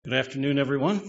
Good afternoon, everyone.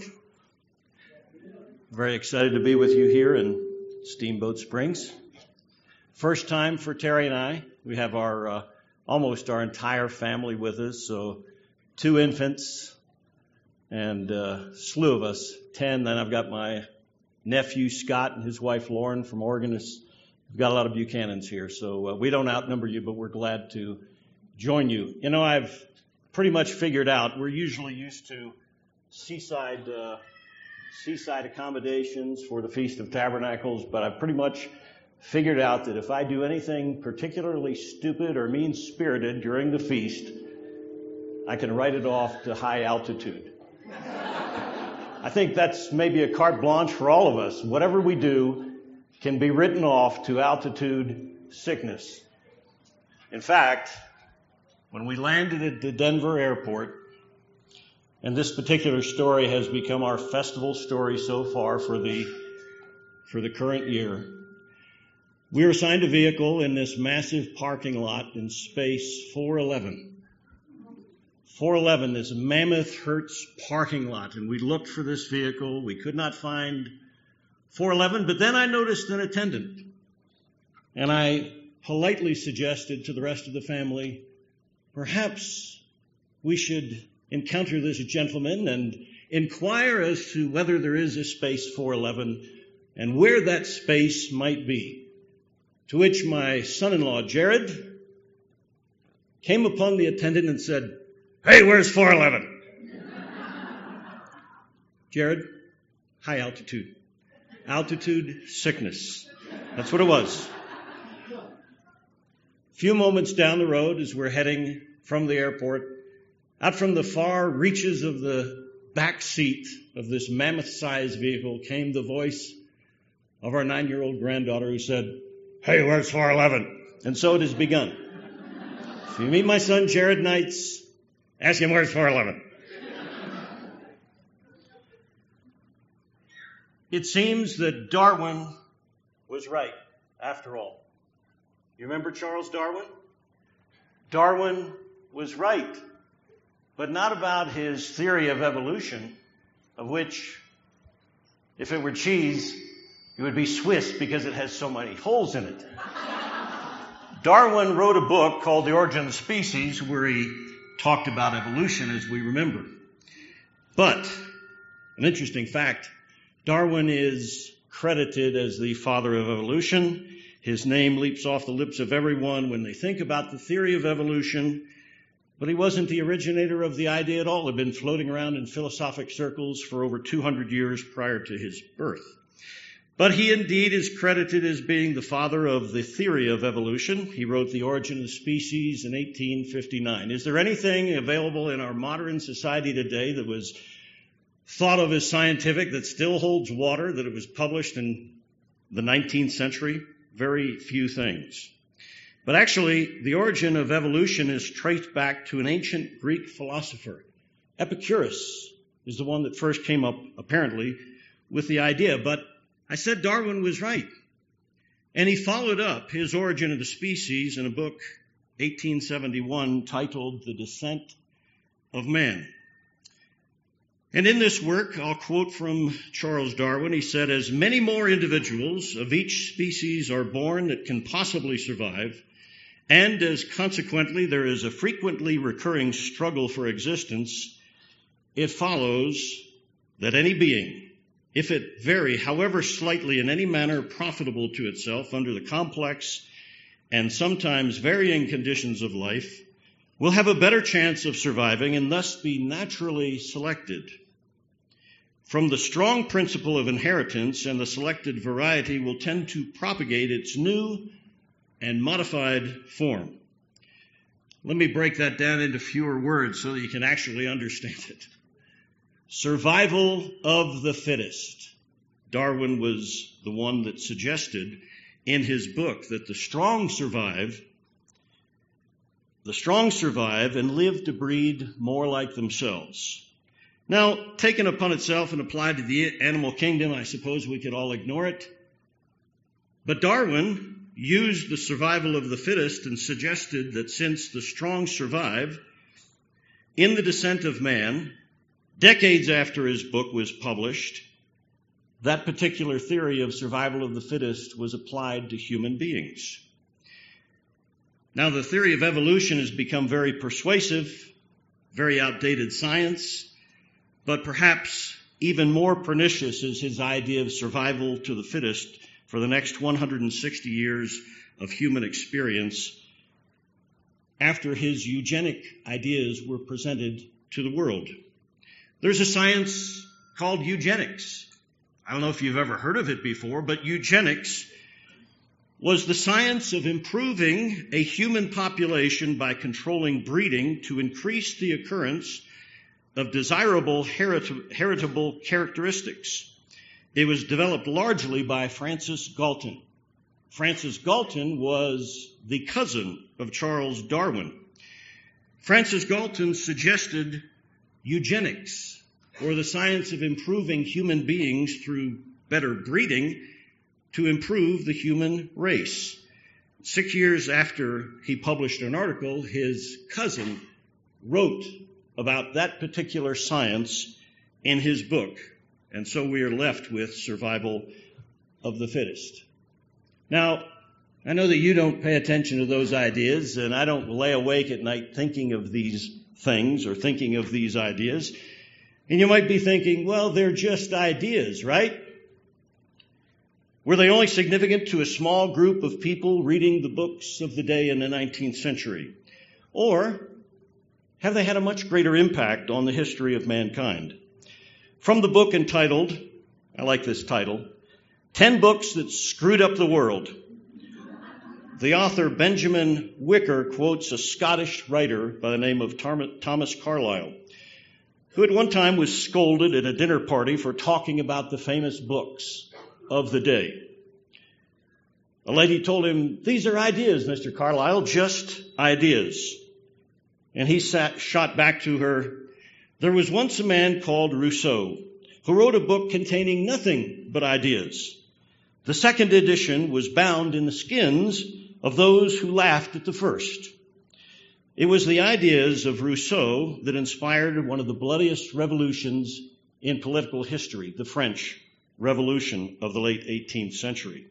Very excited to be with you here in Steamboat Springs. First time for Terry and I. We have almost our entire family with us, so 2 infants and a slew of us, 10. Then I've got my nephew Scott and his wife Lauren from Oregon. We've got a lot of Buchanans here, so we don't outnumber you, but we're glad to join you. You know, I've pretty much figured out we're usually used to seaside accommodations for the Feast of Tabernacles, but I've pretty much figured out that if I do anything particularly stupid or mean-spirited during the feast, I can write it off to high altitude. I think that's maybe a carte blanche for all of us. Whatever we do can be written off to altitude sickness. In fact, when we landed at the Denver airport, and this particular story has become our festival story so far for the current year, we were assigned a vehicle in this massive parking lot in space 411. 411, this mammoth Hertz parking lot, and we looked for this vehicle. We could not find 411, but then I noticed an attendant, and I politely suggested to the rest of the family, perhaps we should encounter this gentleman and inquire as to whether there is a space 411 and where that space might be. To which my son-in-law, Jared, came upon the attendant and said, "Hey, where's 411? Jared, high altitude. Altitude sickness. That's what it was. A few moments down the road as we're heading from the airport, out from the far reaches of the back seat of this mammoth-sized vehicle came the voice of our 9-year-old granddaughter who said, "Hey, where's 411? And so it has begun. If you meet my son Jared Knights, ask him where's 411. It seems that Darwin was right, after all. You remember Charles Darwin? Darwin was right, but not about his theory of evolution, of which, if it were cheese, it would be Swiss because it has so many holes in it. Darwin wrote a book called The Origin of Species where he talked about evolution, as we remember. But, an interesting fact, Darwin is credited as the father of evolution. His name leaps off the lips of everyone when they think about the theory of evolution. But he wasn't the originator of the idea at all. It had been floating around in philosophic circles for over 200 years prior to his birth. But he indeed is credited as being the father of the theory of evolution. He wrote The Origin of Species in 1859. Is there anything available in our modern society today that was thought of as scientific that still holds water, that it was published in the 19th century? Very few things. But actually, the origin of evolution is traced back to an ancient Greek philosopher. Epicurus is the one that first came up, apparently, with the idea. But I said Darwin was right. And he followed up his Origin of the Species in a book, 1871, titled The Descent of Man. And in this work, I'll quote from Charles Darwin. He said, "As many more individuals of each species are born that can possibly survive, and as consequently there is a frequently recurring struggle for existence, it follows that any being, if it vary however slightly in any manner profitable to itself under the complex and sometimes varying conditions of life, will have a better chance of surviving and thus be naturally selected. From the strong principle of inheritance, and the selected variety will tend to propagate its new and modified form." Let me break that down into fewer words so that you can actually understand it. Survival of the fittest. Darwin was the one that suggested in his book that the strong survive and live to breed more like themselves. Now, taken upon itself and applied to the animal kingdom, I suppose we could all ignore it. But Darwin used the survival of the fittest and suggested that since the strong survive, in the descent of man, Decades after his book was published, that particular theory of survival of the fittest was applied to human beings. Now, the theory of evolution has become very persuasive, very outdated science, but perhaps even more pernicious is his idea of survival to the fittest for the next 160 years of human experience after his eugenic ideas were presented to the world. There's a science called eugenics. I don't know if you've ever heard of it before, but eugenics was the science of improving a human population by controlling breeding to increase the occurrence of desirable heritable characteristics. It was developed largely by Francis Galton. Francis Galton was the cousin of Charles Darwin. Francis Galton suggested eugenics, or the science of improving human beings through better breeding to improve the human race. 6 years after he published an article, his cousin wrote about that particular science in his book. And so we are left with survival of the fittest. Now, I know that you don't pay attention to those ideas, and I don't lay awake at night thinking of these things or thinking of these ideas. And you might be thinking, well, they're just ideas, right? Were they only significant to a small group of people reading the books of the day in the 19th century? Or have they had a much greater impact on the history of mankind? From the book entitled, I like this title, 10 Books That Screwed Up the World, the author Benjamin Wicker quotes a Scottish writer by the name of Thomas Carlyle, who at one time was scolded at a dinner party for talking about the famous books of the day. A lady told him, "These are ideas, Mr. Carlyle, just ideas." And he shot back to her, "There was once a man called Rousseau who wrote a book containing nothing but ideas. The second edition was bound in the skins of those who laughed at the first." It was the ideas of Rousseau that inspired one of the bloodiest revolutions in political history, the French Revolution of the late 18th century.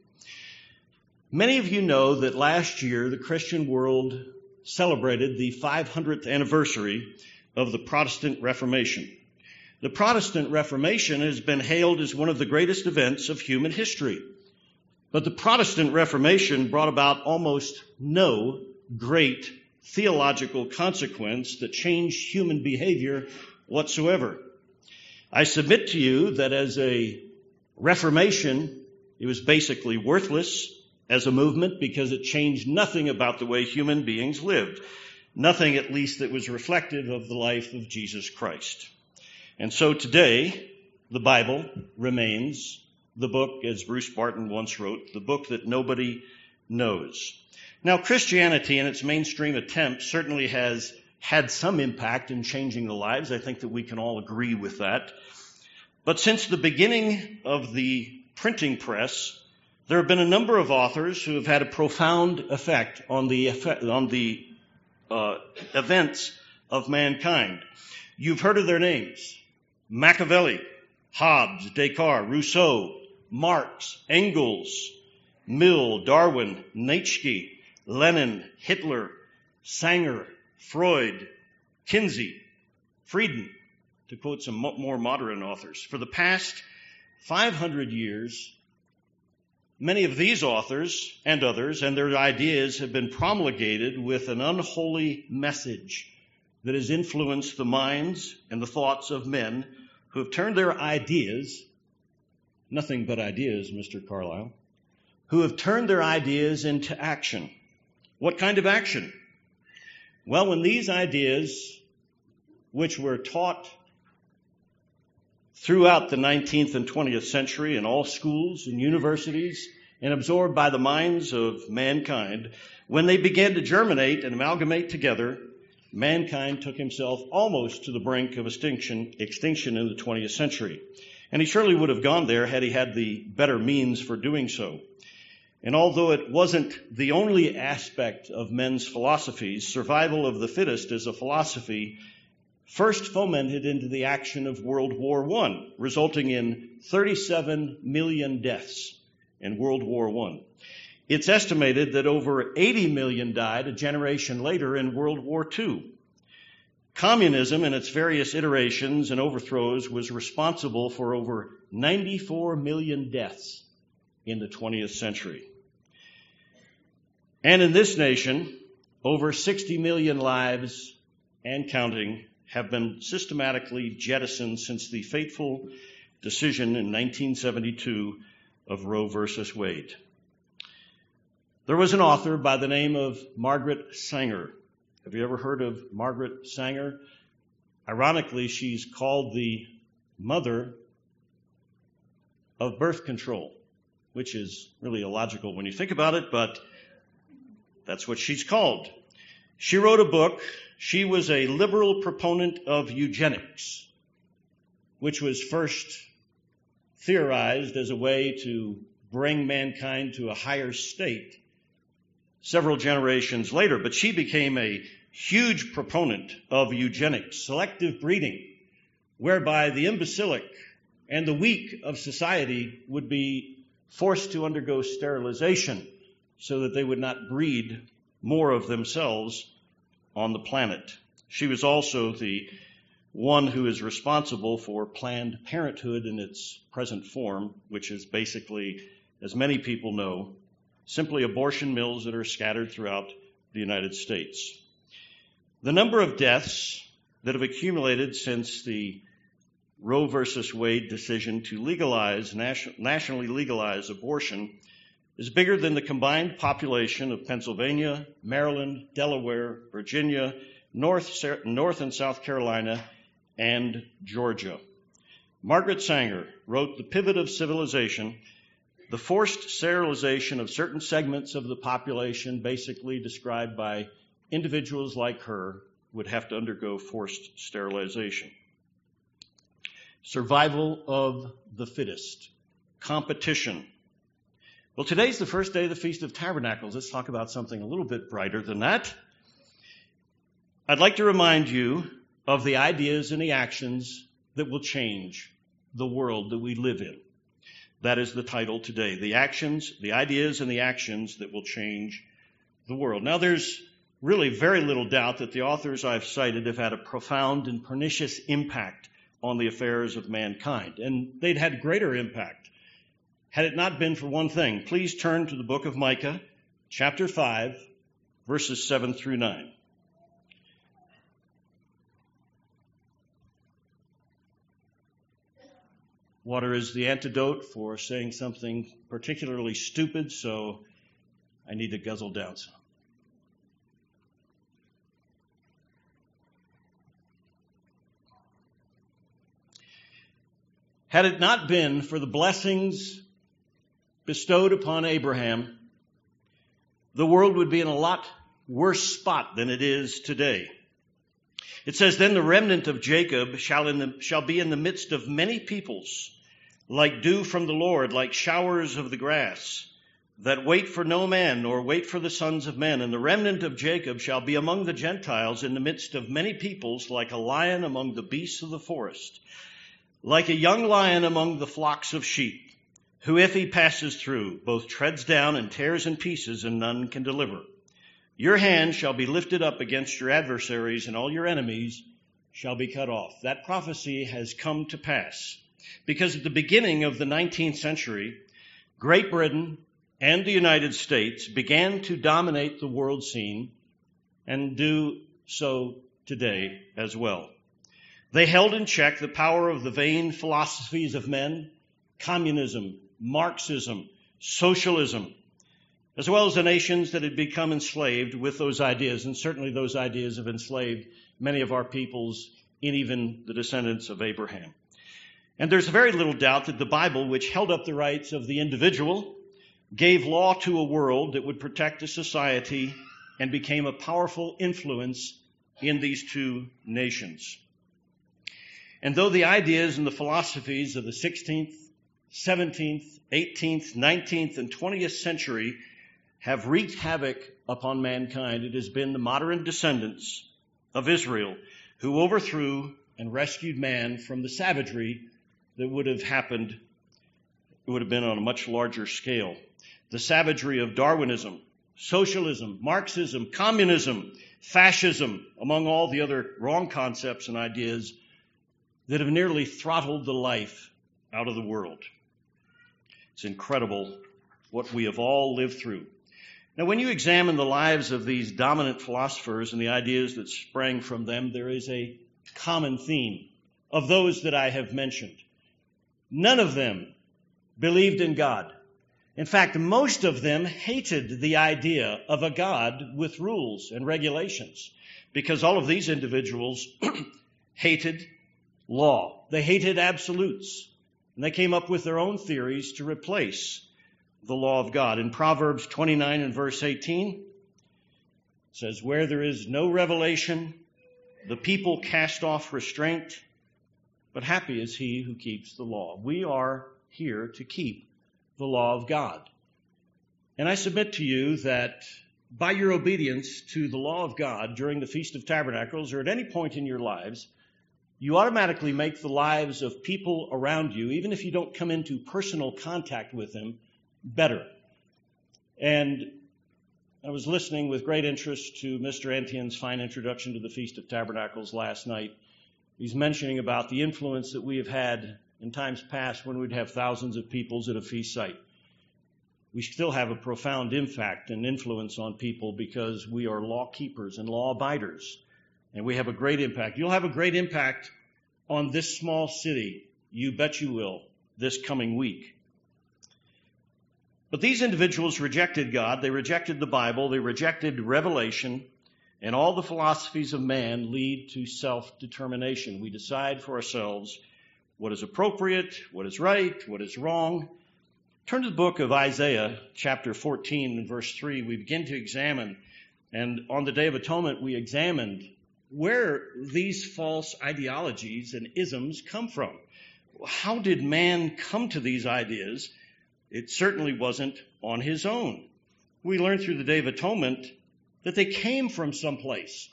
Many of you know that last year the Christian world celebrated the 500th anniversary of the Protestant Reformation. The Protestant Reformation has been hailed as one of the greatest events of human history. But the Protestant Reformation brought about almost no great theological consequence that changed human behavior whatsoever. I submit to you that as a Reformation, it was basically worthless as a movement because it changed nothing about the way human beings lived. Nothing, at least, that was reflective of the life of Jesus Christ. And so today, the Bible remains the book, as Bruce Barton once wrote, the book that nobody knows. Now, Christianity in its mainstream attempt certainly has had some impact in changing the lives. I think that we can all agree with that. But since the beginning of the printing press, there have been a number of authors who have had a profound effect on the events of mankind. You've heard of their names: Machiavelli, Hobbes, Descartes, Rousseau, Marx, Engels, Mill, Darwin, Nietzsche, Lenin, Hitler, Sanger, Freud, Kinsey, Frieden, to quote some more modern authors. For the past 500 years, many of these authors and others and their ideas have been promulgated with an unholy message that has influenced the minds and the thoughts of men who have turned their ideas, nothing but ideas, Mr. Carlyle, who have turned their ideas into action. What kind of action? Well, when these ideas, which were taught throughout the 19th and 20th century in all schools and universities and absorbed by the minds of mankind, when they began to germinate and amalgamate together, mankind took himself almost to the brink of extinction in the 20th century. And he surely would have gone there had he had the better means for doing so. And although it wasn't the only aspect of men's philosophies, survival of the fittest is a philosophy first fomented into the action of World War I, resulting in 37 million deaths in World War I. It's estimated that over 80 million died a generation later in World War II. Communism in its various iterations and overthrows was responsible for over 94 million deaths in the 20th century. And in this nation, over 60 million lives and counting have been systematically jettisoned since the fateful decision in 1972 of Roe versus Wade. There was an author by the name of Margaret Sanger. Have you ever heard of Margaret Sanger? Ironically, she's called the mother of birth control, which is really illogical when you think about it, but that's what she's called. She wrote a book. She was a liberal proponent of eugenics, which was first theorized as a way to bring mankind to a higher state several generations later. But she became a huge proponent of eugenics, selective breeding, whereby the imbecilic and the weak of society would be forced to undergo sterilization so that they would not breed more of themselves on the planet. She was also the one who is responsible for Planned Parenthood in its present form, which is basically, as many people know, simply abortion mills that are scattered throughout the United States. The number of deaths that have accumulated since the Roe versus Wade decision to nationally legalize abortion is bigger than the combined population of Pennsylvania, Maryland, Delaware, Virginia, North and South Carolina, and Georgia. Margaret Sanger wrote The Pivot of Civilization. The forced sterilization of certain segments of the population, basically described by individuals like her, would have to undergo forced sterilization. Survival of the fittest. Competition. Well, today's the first day of the Feast of Tabernacles. Let's talk about something a little bit brighter than that. I'd like to remind you of the ideas and the actions that will change the world that we live in. That is the title today. The actions, the ideas, and the actions that will change the world. Now, there's really very little doubt that the authors I've cited have had a profound and pernicious impact on the affairs of mankind. And they'd had greater impact had it not been for one thing. Please turn to the book of Micah, chapter 5, verses 7 through 9. Water is the antidote for saying something particularly stupid, so I need to guzzle down some. Had it not been for the blessings bestowed upon Abraham, the world would be in a lot worse spot than it is today. It says, Then the remnant of Jacob shall be in the midst of many peoples, like dew from the Lord, like showers of the grass, that wait for no man, nor wait for the sons of men. And the remnant of Jacob shall be among the Gentiles in the midst of many peoples, like a lion among the beasts of the forest, like a young lion among the flocks of sheep, who if he passes through, both treads down and tears in pieces, and none can deliver. Your hand shall be lifted up against your adversaries, and all your enemies shall be cut off. That prophecy has come to pass, because at the beginning of the 19th century, Great Britain and the United States began to dominate the world scene, and do so today as well. They held in check the power of the vain philosophies of men, communism, Marxism, socialism, as well as the nations that had become enslaved with those ideas. And certainly those ideas have enslaved many of our peoples and even the descendants of Abraham. And there's very little doubt that the Bible, which held up the rights of the individual, gave law to a world that would protect a society, and became a powerful influence in these two nations. And though the ideas and the philosophies of the 16th, 17th, 18th, 19th, and 20th century have wreaked havoc upon mankind, it has been the modern descendants of Israel who overthrew and rescued man from the savagery that would have happened. It would have been on a much larger scale. The savagery of Darwinism, socialism, Marxism, communism, fascism, among all the other wrong concepts and ideas that have nearly throttled the life out of the world. It's incredible what we have all lived through. Now, when you examine the lives of these dominant philosophers and the ideas that sprang from them, there is a common theme of those that I have mentioned. None of them believed in God. In fact, most of them hated the idea of a God with rules and regulations, because all of these individuals hated law. They hated absolutes, and they came up with their own theories to replace the law of God. In Proverbs 29 and verse 18, it says, "Where there is no revelation, the people cast off restraint, but happy is he who keeps the law." We are here to keep the law of God. And I submit to you that by your obedience to the law of God during the Feast of Tabernacles or at any point in your lives, you automatically make the lives of people around you, even if you don't come into personal contact with them, better. And I was listening with great interest to Mr. Etienne's fine introduction to the Feast of Tabernacles last night. He's mentioning about the influence that we have had in times past when we'd have thousands of peoples at a feast site. We still have a profound impact and influence on people because we are law keepers and law abiders. And we have a great impact. You'll have a great impact on this small city. You bet you will, this coming week. But these individuals rejected God. They rejected the Bible. They rejected revelation. And all the philosophies of man lead to self-determination. We decide for ourselves what is appropriate, what is right, what is wrong. Turn to the book of Isaiah, chapter 14 and verse 3. We begin to examine, and on the Day of Atonement, we examined where these false ideologies and isms come from. How did man come to these ideas? It certainly wasn't on his own. We learned through the Day of Atonement that they came from someplace.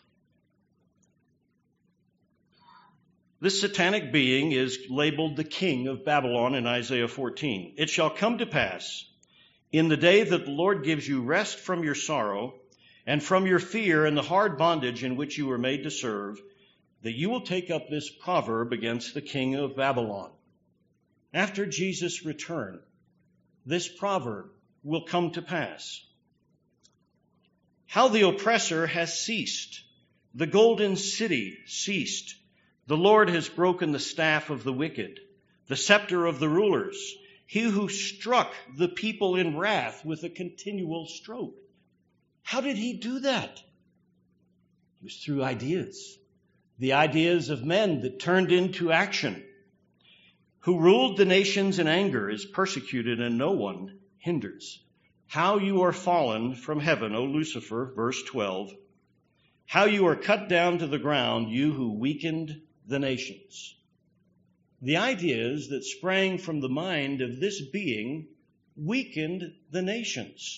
This satanic being is labeled the king of Babylon in Isaiah 14. "It shall come to pass in the day that the Lord gives you rest from your sorrow and from your fear and the hard bondage in which you were made to serve, that you will take up this proverb against the king of Babylon." After Jesus' return, this proverb will come to pass. "How the oppressor has ceased, the golden city ceased. The Lord has broken the staff of the wicked, the scepter of the rulers, he who struck the people in wrath with a continual stroke." How did he do that? It was through ideas, the ideas of men that turned into action. "Who ruled the nations in anger is persecuted and no one hinders. How you are fallen from heaven, O Lucifer," verse 12. "How you are cut down to the ground, you who weakened the nations." The ideas that sprang from the mind of this being weakened the nations.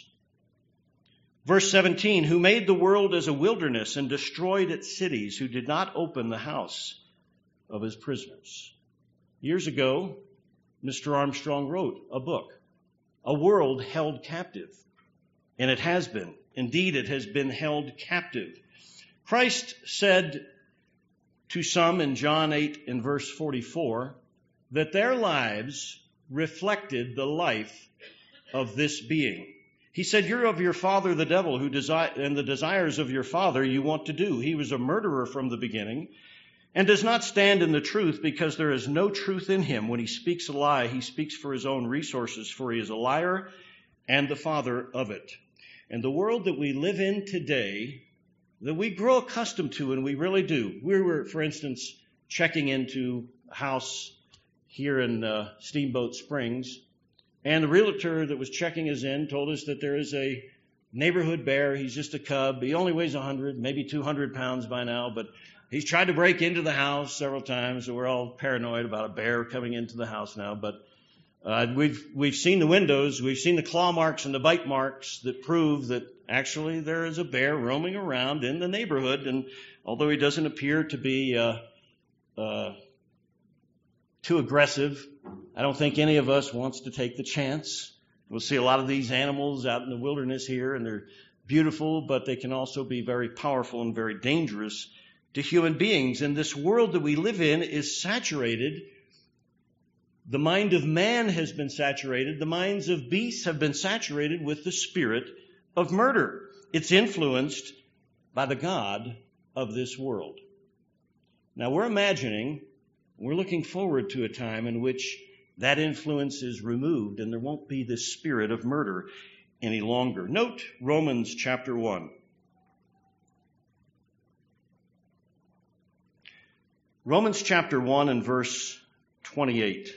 Verse 17, "Who made the world as a wilderness and destroyed its cities, who did not open the house of his prisoners." Years ago, Mr. Armstrong wrote a book, "A World Held Captive." And it has been. Indeed, it has been held captive. Christ said to some in John 8 and verse 44 that their lives reflected the life of this being. He said, "You're of your father the devil, and the desires of your father you want to do. He was a murderer from the beginning and does not stand in the truth because there is no truth in him. When he speaks a lie, he speaks for his own resources, for he is a liar and the father of it." And the world that we live in today, that we grow accustomed to, and we really do. We were, for instance, checking into a house here in Steamboat Springs, and the realtor that was checking us in told us that there is a neighborhood bear. He's just a cub. He only weighs 100, maybe 200 pounds by now, but he's tried to break into the house several times, so we're all paranoid about a bear coming into the house now. But we've seen the windows, we've seen the claw marks and the bite marks that prove that Actually, there is a bear roaming around in the neighborhood, and although he doesn't appear to be too aggressive, I don't think any of us wants to take the chance. We'll see a lot of these animals out in the wilderness here, and they're beautiful, but they can also be very powerful and very dangerous to human beings. And this world that we live in is saturated. The mind of man has been saturated. The minds of beasts have been saturated with the spirit of murder. It's influenced by the god of this world. Now we're looking forward to a time in which that influence is removed and there won't be this spirit of murder any longer. Note Romans chapter 1. Romans chapter 1 and verse 28.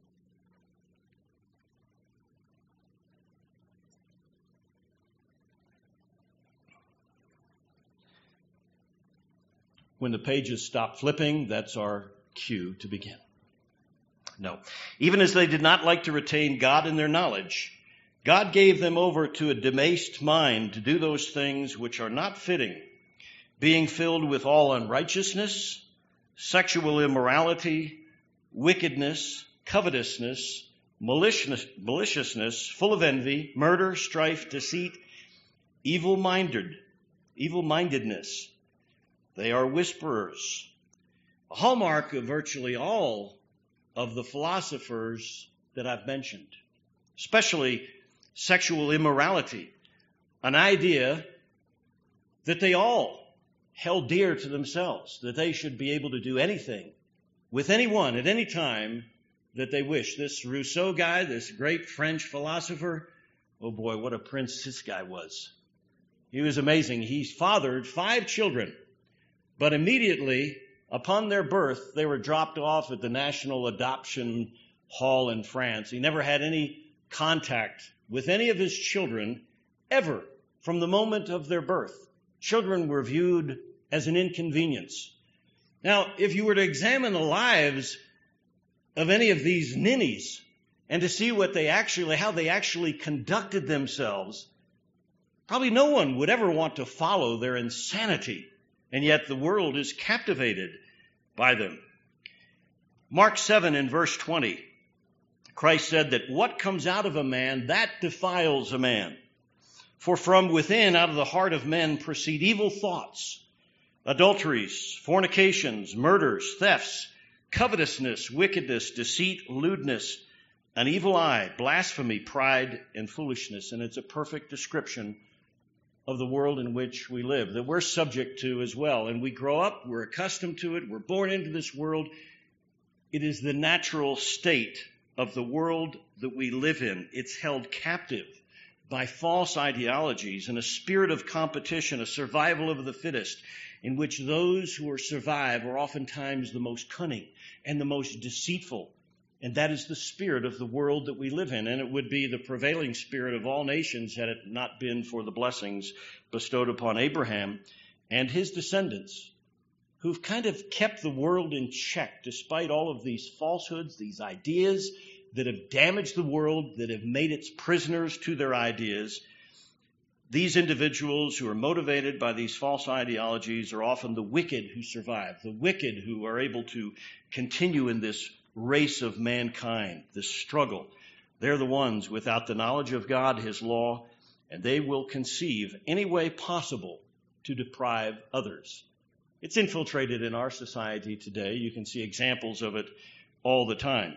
When the pages stop flipping, that's our cue to begin. No. Even as they did not like to retain God in their knowledge, God gave them over to a debased mind to do those things which are not fitting, being filled with all unrighteousness, sexual immorality, wickedness, covetousness, maliciousness, full of envy, murder, strife, deceit, evil-mindedness. They are whisperers. A hallmark of virtually all of the philosophers that I've mentioned, especially sexual immorality, an idea that they all held dear to themselves, that they should be able to do anything with anyone at any time that they wish. This Rousseau guy, this great French philosopher, oh boy, what a prince this guy was. He was amazing. He fathered 5 children, but immediately upon their birth, they were dropped off at the National Adoption Hall in France. He never had any contact with any of his children ever from the moment of their birth. Children were viewed as an inconvenience. Now, if you were to examine the lives of any of these ninnies and to see how they actually conducted themselves, probably no one would ever want to follow their insanity. And yet the world is captivated by them. Mark 7 in verse 20, Christ said that what comes out of a man, that defiles a man. For from within, out of the heart of men, proceed evil thoughts, adulteries, fornications, murders, thefts, covetousness, wickedness, deceit, lewdness, an evil eye, blasphemy, pride, and foolishness. And it's a perfect description of the world in which we live, that we're subject to as well. And we grow up, we're accustomed to it, we're born into this world. It is the natural state of the world that we live in. It's held captive by false ideologies and a spirit of competition, a survival of the fittest, in which those who survive are oftentimes the most cunning and the most deceitful. And that is the spirit of the world that we live in. And it would be the prevailing spirit of all nations had it not been for the blessings bestowed upon Abraham and his descendants, who've kind of kept the world in check despite all of these falsehoods, these ideas that have damaged the world, that have made its prisoners to their ideas. These individuals who are motivated by these false ideologies are often the wicked who survive, the wicked who are able to continue in this race of mankind, this struggle. They're the ones without the knowledge of God, His law, and they will conceive any way possible to deprive others. It's infiltrated in our society today. You can see examples of it all the time.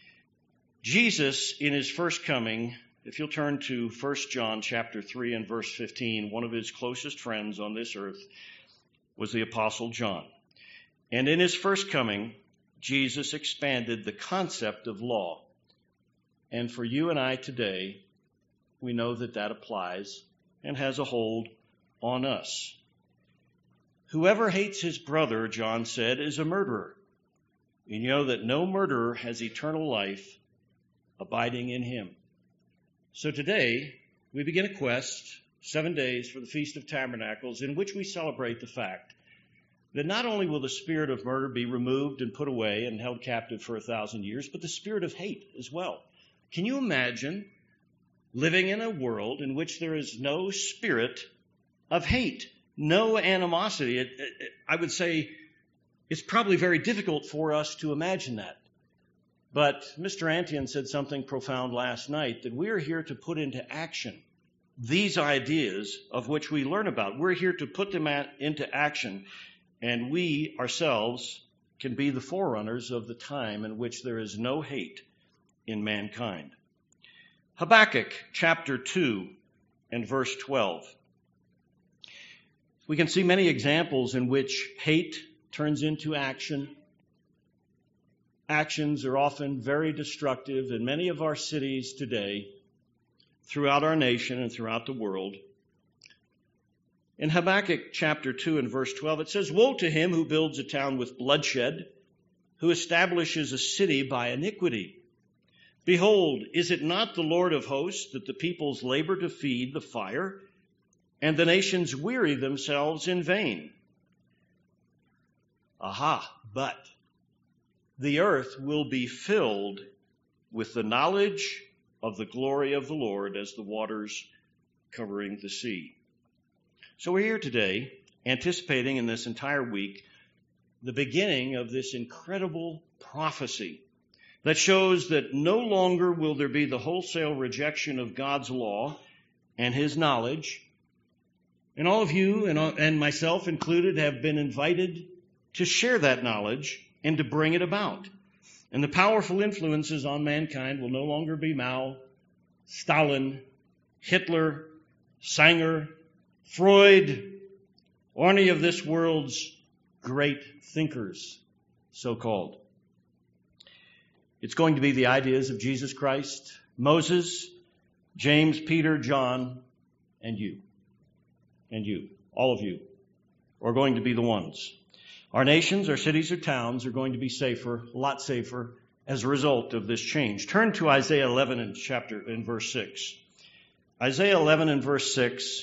Jesus, in His first coming, if you'll turn to 1 John chapter 3 and verse 15, one of His closest friends on this earth was the Apostle John. And in His first coming, Jesus expanded the concept of law. And for you and I today, we know that that applies and has a hold on us. Whoever hates his brother, John said, is a murderer. You know that no murderer has eternal life abiding in him. So today, we begin a quest, 7 days for the Feast of Tabernacles, in which we celebrate the fact that not only will the spirit of murder be removed and put away and held captive for 1,000 years, but the spirit of hate as well. Can you imagine living in a world in which there is no spirit of hate, no animosity. I would say it's probably very difficult for us to imagine that. But Mr. Antian said something profound last night, that we are here to put into action these ideas of which we learn about. We're here to put them into action, and we ourselves can be the forerunners of the time in which there is no hate in mankind. Habakkuk chapter 2 and verse 12. We can see many examples in which hate turns into action. Actions are often very destructive in many of our cities today, throughout our nation and throughout the world. In Habakkuk chapter 2 and verse 12, it says, "Woe to him who builds a town with bloodshed, who establishes a city by iniquity. Behold, is it not the Lord of hosts that the peoples labor to feed the fire, and the nations weary themselves in vain?" But the earth will be filled with the knowledge of the glory of the Lord as the waters covering the sea. So we're here today, anticipating in this entire week the beginning of this incredible prophecy that shows that no longer will there be the wholesale rejection of God's law and his knowledge. And all of you, and myself included, have been invited to share that knowledge and to bring it about. And the powerful influences on mankind will no longer be Mao, Stalin, Hitler, Sanger, Freud, or any of this world's great thinkers, so-called. It's going to be the ideas of Jesus Christ, Moses, James, Peter, John, and you. And you, all of you, are going to be the ones. Our nations, our cities, or towns are going to be safer, a lot safer, as a result of this change. Turn to Isaiah 11 in verse 6. Isaiah 11 and verse 6.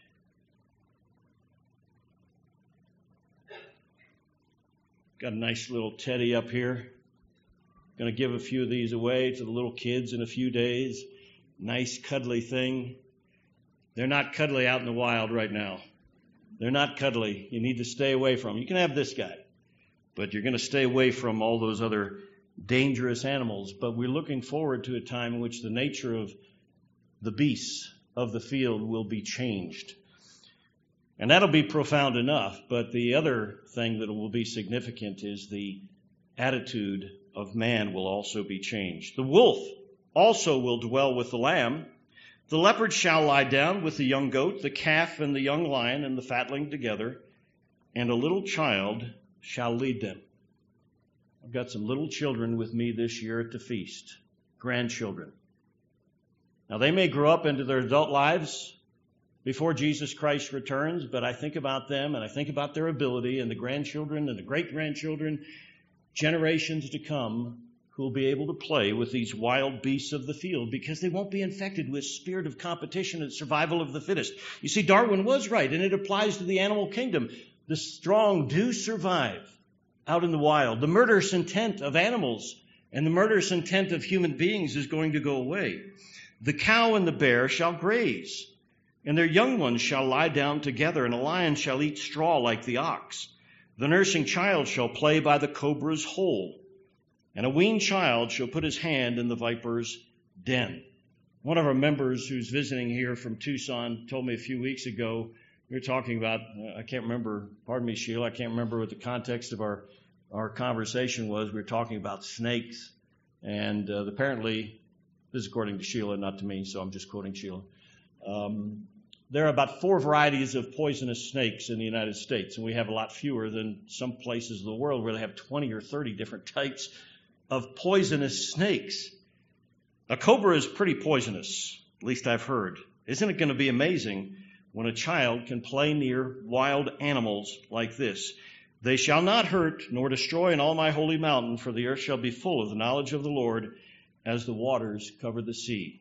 Got a nice little teddy up here. Going to give a few of these away to the little kids in a few days. Nice cuddly thing. They're not cuddly out in the wild right now. They're not cuddly. You need to stay away from them. You can have this guy, but you're going to stay away from all those other dangerous animals. But we're looking forward to a time in which the nature of the beasts of the field will be changed. And that'll be profound enough, but the other thing that will be significant is the attitude of man will also be changed. The wolf also will dwell with the lamb. The leopard shall lie down with the young goat, the calf and the young lion and the fatling together, and a little child shall lead them. I've got some little children with me this year at the feast, grandchildren. Now, they may grow up into their adult lives before Jesus Christ returns, but I think about them and I think about their ability and the grandchildren and the great-grandchildren, generations to come, who will be able to play with these wild beasts of the field because they won't be infected with spirit of competition and survival of the fittest. You see, Darwin was right, and it applies to the animal kingdom. The strong do survive out in the wild. The murderous intent of animals and the murderous intent of human beings is going to go away. The cow and the bear shall graze, and their young ones shall lie down together, and a lion shall eat straw like the ox. The nursing child shall play by the cobra's hole, and a weaned child shall put his hand in the viper's den. One of our members who's visiting here from Tucson told me a few weeks ago, we were talking about, I can't remember, pardon me, Sheila, I can't remember what the context of our conversation was. We were talking about snakes, and apparently, this is according to Sheila, not to me, so I'm just quoting Sheila. There are about 4 varieties of poisonous snakes in the United States, and we have a lot fewer than some places in the world where they have 20 or 30 different types of poisonous snakes. A cobra is pretty poisonous, at least I've heard. Isn't it going to be amazing when a child can play near wild animals like this? They shall not hurt nor destroy in all my holy mountain, for the earth shall be full of the knowledge of the Lord as the waters cover the sea.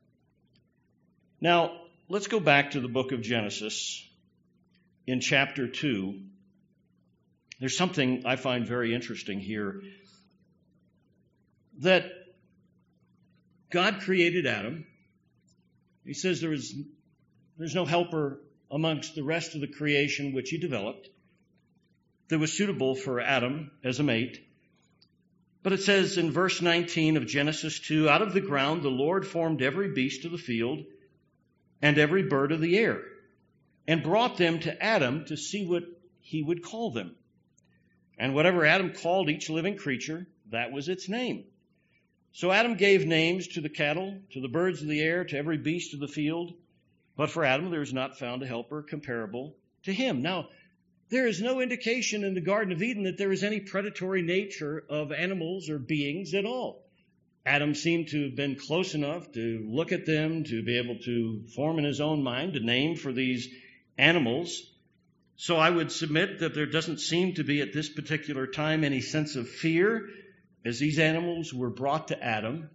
Now, let's go back to the book of Genesis. In chapter 2, there's something I find very interesting here. That God created Adam, He says there's no helper amongst the rest of the creation which he developed that was suitable for Adam as a mate. But it says in verse 19 of Genesis 2, out of the ground the Lord formed every beast of the field and every bird of the air, and brought them to Adam to see what he would call them. And whatever Adam called each living creature, that was its name. So Adam gave names to the cattle, to the birds of the air, to every beast of the field. But for Adam there is not found a helper comparable to him. Now, there is no indication in the Garden of Eden that there is any predatory nature of animals or beings at all. Adam seemed to have been close enough to look at them, to be able to form in his own mind a name for these animals. So I would submit that there doesn't seem to be at this particular time any sense of fear as these animals were brought to Adam.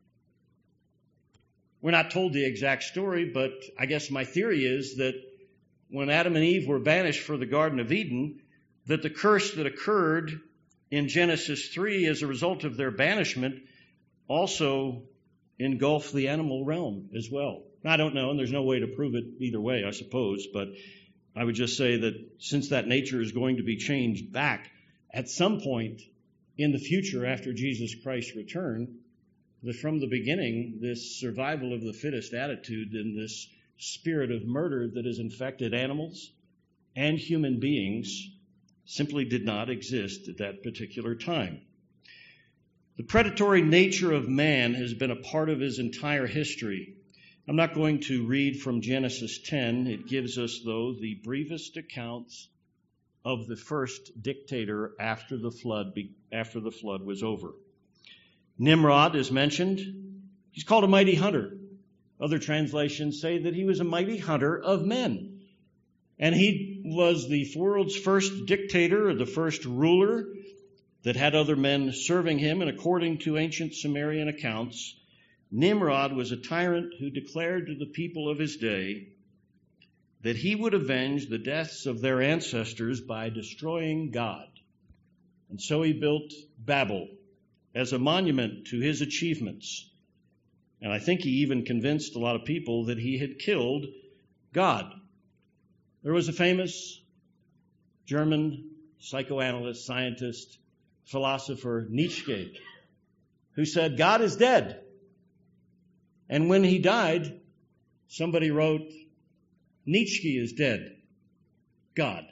We're not told the exact story, but I guess my theory is that when Adam and Eve were banished for the Garden of Eden, that the curse that occurred in Genesis 3 as a result of their banishment also engulfed the animal realm as well. I don't know, and there's no way to prove it either way, I suppose, but I would just say that since that nature is going to be changed back at some point in the future after Jesus Christ's return, that from the beginning, this survival of the fittest attitude and this spirit of murder that has infected animals and human beings simply did not exist at that particular time. The predatory nature of man has been a part of his entire history. I'm not going to read from Genesis 10. It gives us, though, the briefest accounts of the first dictator after the flood was over. Nimrod is mentioned. He's called a mighty hunter. Other translations say that he was a mighty hunter of men. And he was the world's first dictator, or the first ruler that had other men serving him. And according to ancient Sumerian accounts, Nimrod was a tyrant who declared to the people of his day that he would avenge the deaths of their ancestors by destroying God. And so he built Babel as a monument to his achievements. And I think he even convinced a lot of people that he had killed God. There was a famous German psychoanalyst, scientist, philosopher, Nietzsche, who said, God is dead. And when he died, somebody wrote, Nietzsche is dead. God.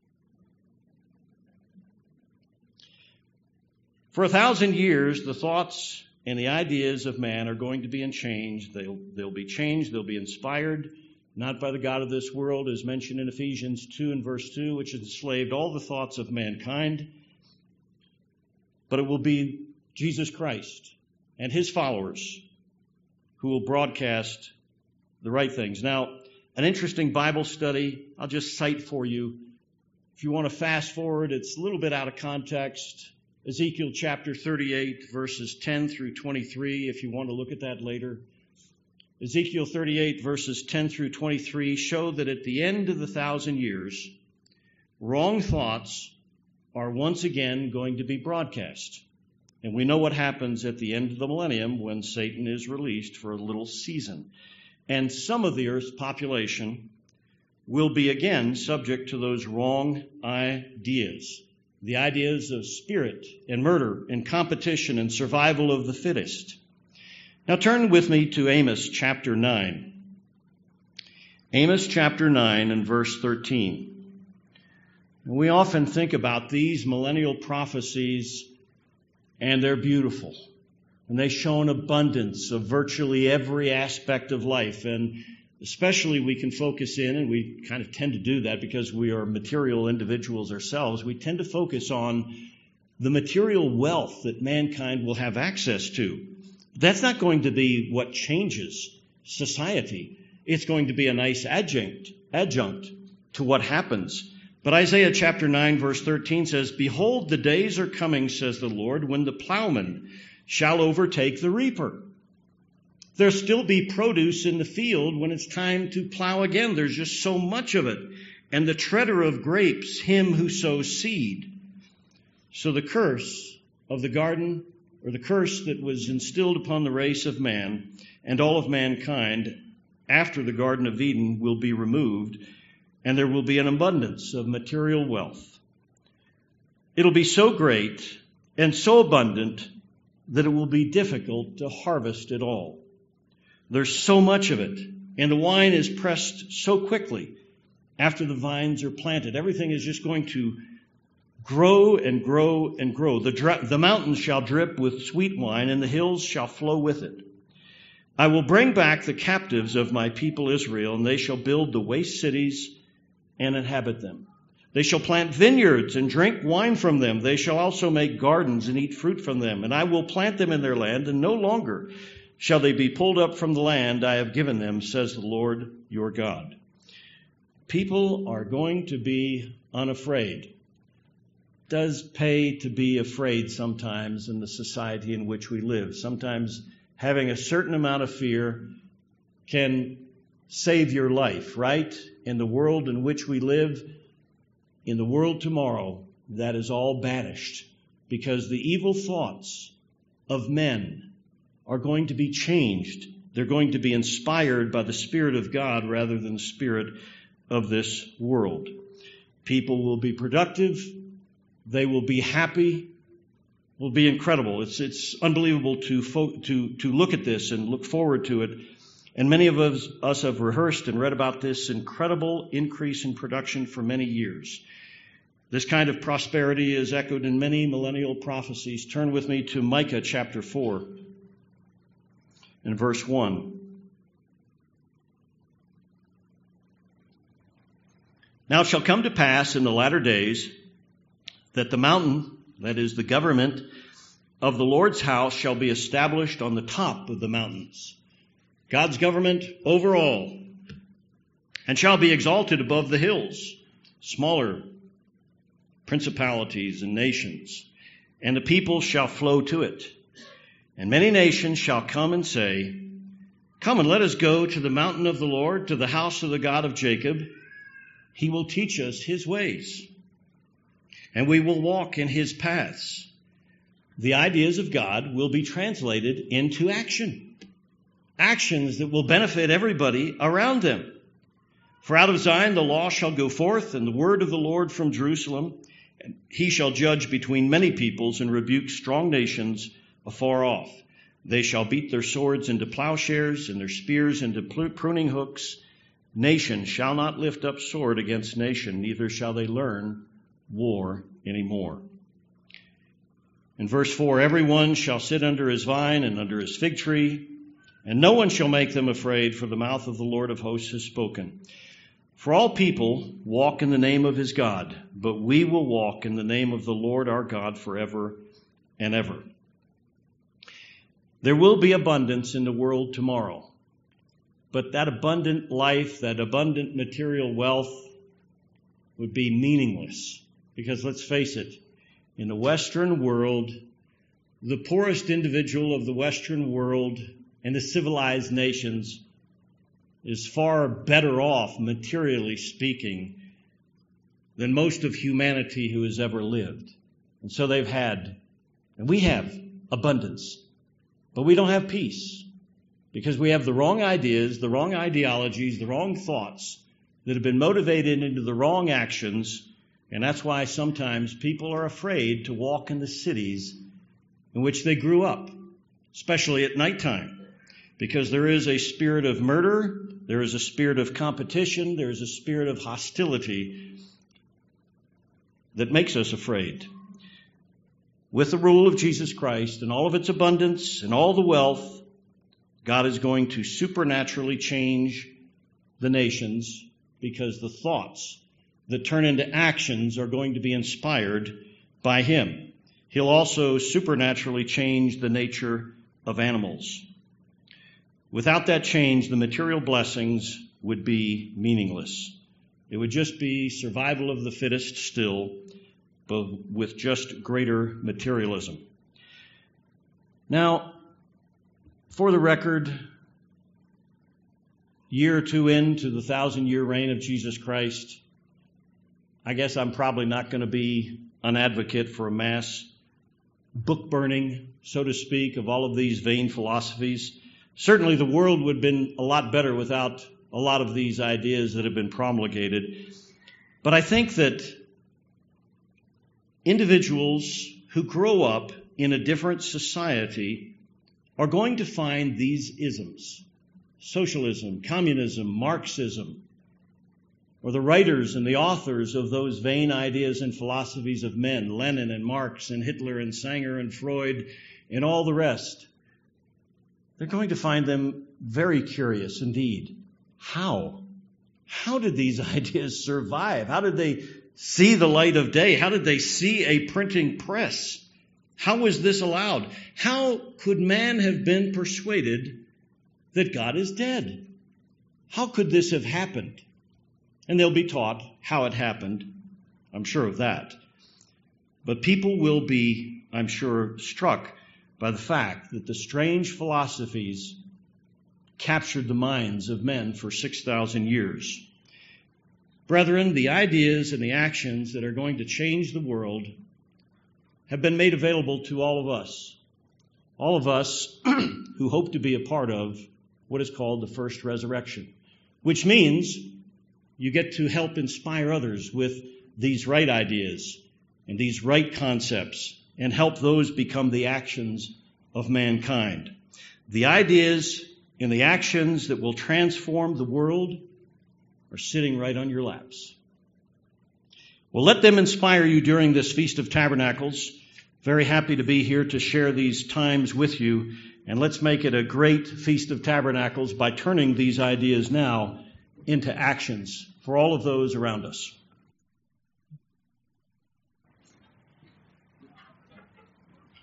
For 1,000 years, the thoughts and the ideas of man are going to be changed. They'll be changed. They'll be inspired, not by the God of this world, as mentioned in Ephesians 2 and verse 2, which has enslaved all the thoughts of mankind. But it will be Jesus Christ and his followers who will broadcast the right things. Now, an interesting Bible study I'll just cite for you. If you want to fast forward, it's a little bit out of context. Ezekiel chapter 38, verses 10 through 23, if you want to look at that later. Ezekiel 38, verses 10 through 23, show that at the end of the 1,000 years, wrong thoughts are once again going to be broadcast. And we know what happens at the end of the millennium when Satan is released for a little season. And some of the earth's population will be again subject to those wrong ideas. The ideas of spirit and murder and competition and survival of the fittest. Now turn with me to Amos chapter 9. Amos chapter 9 and verse 13. And we often think about these millennial prophecies, and they're beautiful. And they show an abundance of virtually every aspect of life. And especially we can focus in, and we kind of tend to do that because we are material individuals ourselves, we tend to focus on the material wealth that mankind will have access to. That's not going to be what changes society. It's going to be a nice adjunct to what happens. But Isaiah chapter 9 verse 13 says, Behold, the days are coming, says the Lord, when the plowman shall overtake the reaper. There'll still be produce in the field when it's time to plow again. There's just so much of it. And the treader of grapes, him who sows seed. So the curse of the garden, or the curse that was instilled upon the race of man and all of mankind after the Garden of Eden will be removed, and there will be an abundance of material wealth. It'll be so great and so abundant that it will be difficult to harvest it all. There's so much of it, and the wine is pressed so quickly after the vines are planted. Everything is just going to grow and grow and grow. The mountains shall drip with sweet wine, and the hills shall flow with it. I will bring back the captives of my people Israel, and they shall build the waste cities and inhabit them. They shall plant vineyards and drink wine from them. They shall also make gardens and eat fruit from them. And I will plant them in their land, and no longer shall they be pulled up from the land I have given them, says the Lord your God. People are going to be unafraid. It does pay to be afraid sometimes in the society in which we live. Sometimes having a certain amount of fear can save your life, right? In the world in which we live, in the world tomorrow, that is all banished, because the evil thoughts of men are going to be changed. They're going to be inspired by the Spirit of God rather than the spirit of this world. People will be productive. They will be happy. It will be incredible. It's unbelievable to look at this and look forward to it. And many of us have rehearsed and read about this incredible increase in production for many years. This kind of prosperity is echoed in many millennial prophecies. Turn with me to Micah chapter 4 and verse 1. Now it shall come to pass in the latter days that the mountain, that is the government of the Lord's house, shall be established on the top of the mountains. God's government over all, and shall be exalted above the hills, smaller principalities and nations, and the people shall flow to it. And many nations shall come and say, Come and let us go to the mountain of the Lord, to the house of the God of Jacob. He will teach us his ways, and we will walk in his paths. The ideas of God will be translated into action. Actions that will benefit everybody around them. For out of Zion the law shall go forth, and the word of the Lord from Jerusalem. And he shall judge between many peoples and rebuke strong nations afar off. They shall beat their swords into plowshares and their spears into pruning hooks. Nation shall not lift up sword against nation, neither shall they learn war anymore. In verse 4, everyone shall sit under his vine and under his fig tree, and no one shall make them afraid, for the mouth of the Lord of hosts has spoken. For all people walk in the name of his God, but we will walk in the name of the Lord our God forever and ever. There will be abundance in the world tomorrow, but that abundant life, that abundant material wealth would be meaningless. Because let's face it, in the Western world, the poorest individual of the Western world and the civilized nations is far better off, materially speaking, than most of humanity who has ever lived. And so they've had, and we have, abundance. But we don't have peace because we have the wrong ideas, the wrong ideologies, the wrong thoughts that have been motivated into the wrong actions. And that's why sometimes people are afraid to walk in the cities in which they grew up, especially at nighttime. Because there is a spirit of murder, there is a spirit of competition, there is a spirit of hostility that makes us afraid. With the rule of Jesus Christ and all of its abundance and all the wealth, God is going to supernaturally change the nations because the thoughts that turn into actions are going to be inspired by him. He'll also supernaturally change the nature of animals. Without that change, the material blessings would be meaningless. It would just be survival of the fittest still, but with just greater materialism. Now, for the record, year or two into the 1,000-year reign of Jesus Christ, I guess I'm probably not going to be an advocate for a mass book burning, so to speak, of all of these vain philosophies. Certainly the world would have been a lot better without a lot of these ideas that have been promulgated. But I think that individuals who grow up in a different society are going to find these isms, socialism, communism, Marxism, or the writers and the authors of those vain ideas and philosophies of men, Lenin and Marx and Hitler and Sanger and Freud and all the rest. They're going to find them very curious indeed. How? How did these ideas survive? How did they see the light of day? How did they see a printing press? How was this allowed? How could man have been persuaded that God is dead? How could this have happened? And they'll be taught how it happened. I'm sure of that. But people will be, I'm sure, struck by the fact that the strange philosophies captured the minds of men for 6,000 years. Brethren, the ideas and the actions that are going to change the world have been made available to all of us who hope to be a part of what is called the first resurrection, which means you get to help inspire others with these right ideas and these right concepts and help those become the actions of mankind. The ideas and the actions that will transform the world are sitting right on your laps. Well, let them inspire you during this Feast of Tabernacles. Very happy to be here to share these times with you. And let's make it a great Feast of Tabernacles by turning these ideas now into actions for all of those around us.